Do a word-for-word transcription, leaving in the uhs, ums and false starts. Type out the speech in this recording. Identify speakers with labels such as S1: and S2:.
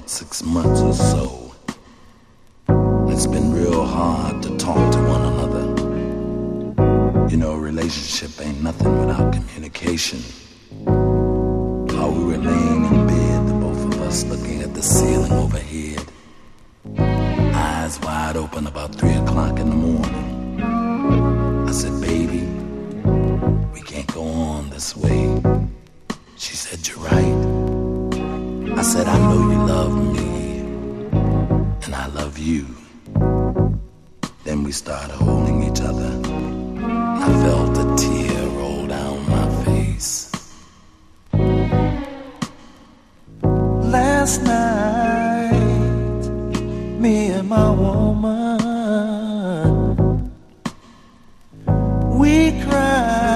S1: about six months or so. It's been real hard to talk to one another. You know, a relationship ain't nothing without communication. While we were laying in bed, the both of us looking at the ceiling overhead, eyes wide open about three o'clock in the morning. I said, baby, we can't go on this way. She said, you're right. I said, I know you love me, and I love you. Then we started holding each other. I felt a tear roll down my face.
S2: Last night, me and my woman, we cried